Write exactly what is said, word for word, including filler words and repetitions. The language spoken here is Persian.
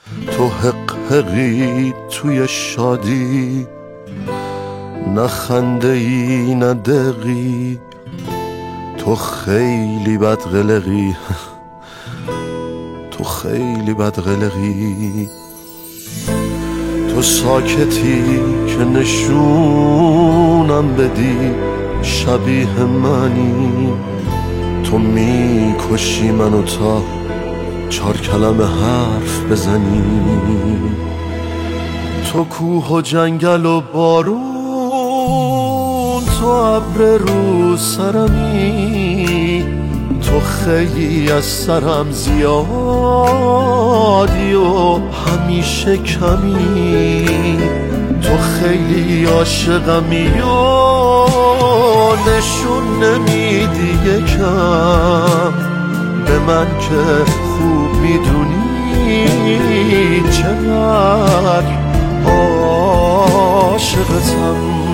تو حق حقی توی شادی، نه خنده ای نه دقی، تو خیلی بد قلقی تو خیلی بد قلقی. تو ساکتی که نشونم بدی شبیه منی، تو میکشی منو تا چار کلمه حرف بزنی. تو کوه و جنگل و بارون، تو ابر رو سرمی، تو خیلی از سرم زیادی و همیشه کمی. تو خیلی عاشقمی و نشون نمیدی یکم به من که خوب میدونی چقدر عاشقتم.